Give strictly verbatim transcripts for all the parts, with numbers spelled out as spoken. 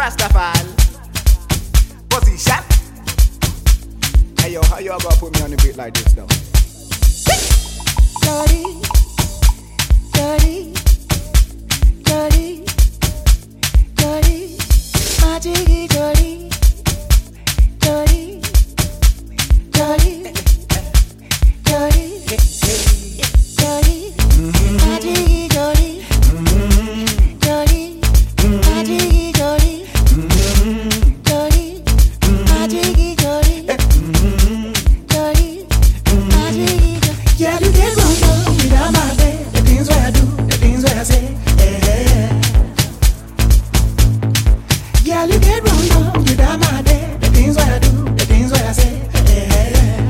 Rastafari. Position. Hey yo, how y'all gonna put me on the beat like this though? Dirty, dirty, dirty, dirty, my jiggy dirty, dirty, dirty, dirty, dirty, my jiggy dirty, dirty, my jiggy dirty, dirty, my jiggy dirty, dirty, my jiggy dirty. Yeah, you get wrong, wrong without my bed. The things what I do, the things what I say. Yeah, yeah, you get wrong, wrong without my bed. The things what I do, the things what I say. Yeah,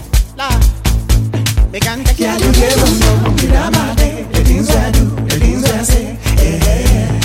yeah, you get wrong, wrong without my bed. The things what I do, the things what I say. Yeah,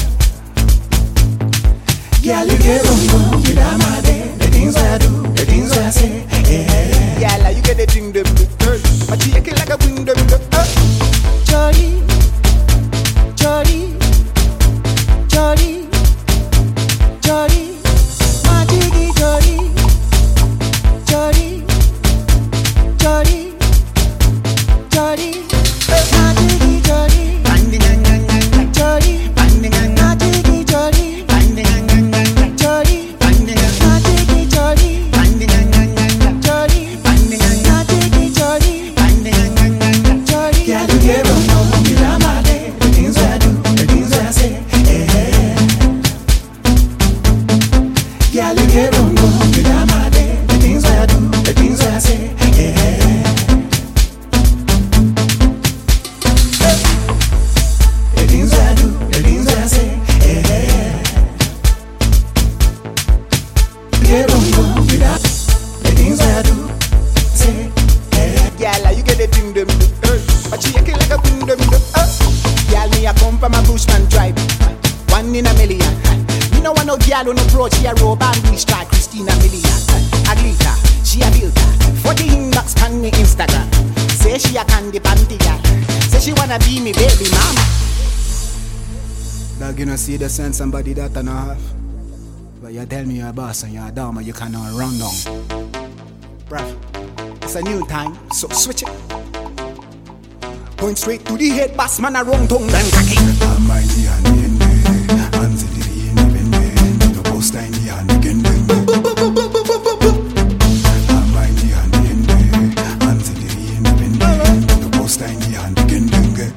yeah, you get wrong, wrong without my bed. The things what I do, the things what I say. Yeah, yeah, like you get the thing them. But she ain't like a wing them. Jolly, jolly, jolly, jolly, my jiggy jolly, jolly, jolly, jolly, my jiggy jolly, jolly, my jiggy jolly, jolly, my jiggy jolly, jolly, my jiggy jolly. Yeah, you get wrong, wrong without my day. The things that I do, the things that I say. Yeah, you get wrong, wrong without my day. The things that I do, the things that I say. The things that I do, the things that I say. You get wrong, wrong without the things that I do, say. Yeah, like you get the thing them. But she ain't like a wing them. Girl, me a come from a bushman tribe. One in a million. Me no want no girl on no broad. She a robe and we strike Christina Milian. Aglita, she a builder. forty inbox on me Instagram. Say she a candy panty girl. Say she wanna be me baby mama. Dog, you know see the sense somebody that I know have. But you tell me you're a boss and you're a dama, you cannot run down. Bruv, it's a new time, so switch it. Point straight to the head, boss man a wrong tongue, then cocky. I'm mighty and in there, hands in the independent, the post in the hand again. I'm mighty and in there, hands in the independent, the post in the hand again.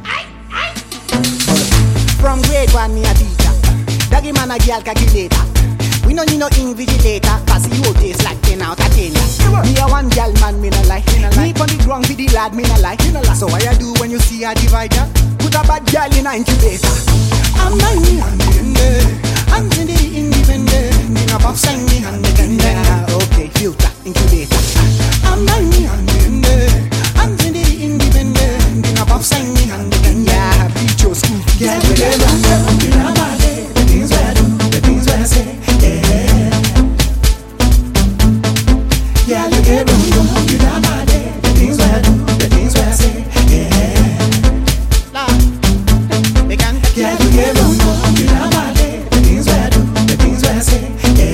From grade one, me a teacher. Doggy man a girl calculator. We no need no invigilator, cause you taste like ten out of ten. Me a one girl man, me no like. Me on the ground with the lad, me no like. So what you do when you see a divider? Put a bad girl in a incubator. I'm not me and the I'm in the independent. Me no pop sign me and the tender. Okay, filter, incubator. I'm not me and the I'm in the independent. Me no pop sign me and the tender. Yeah, beat your school. Yeah, we get wrong, wrong without my day. The things that I do, the things that I say. Yeah, you get wrong, wrong without my day. The things that I do, the things that I say. Yeah, you get wrong, wrong without my day. The things that I do, the things that I say.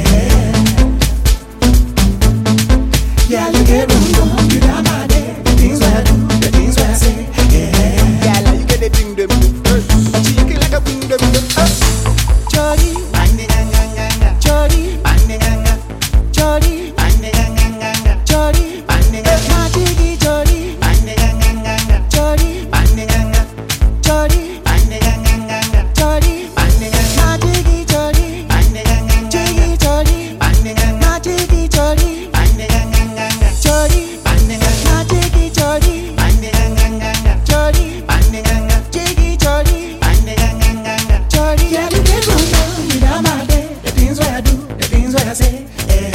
Yeah, you get wrong, wrong without my day. The things that I do, the things that I say. Yeah, like you get the thing them. But she ain't like a wing them. Jolly, jolly, jolly, jolly, my jiggy jolly, jolly, jolly, jolly, my jiggy jolly, jiggy jolly, my jiggy jolly, jolly, my jiggy jolly, jolly, jiggy jolly, jolly. Yeah, you get wrong, wrong without my day. The things what I do, the things what I say.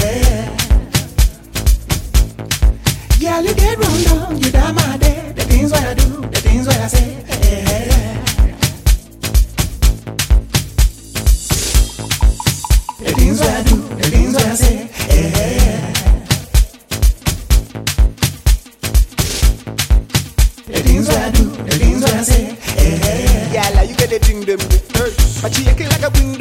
Yeah, you get wrong, wrong without my day. The things what I do, the things what I say. The things what I do, the things what I say. The things what I do, the things what I say. Yeah, like you get the thing them. But she ain't like a wing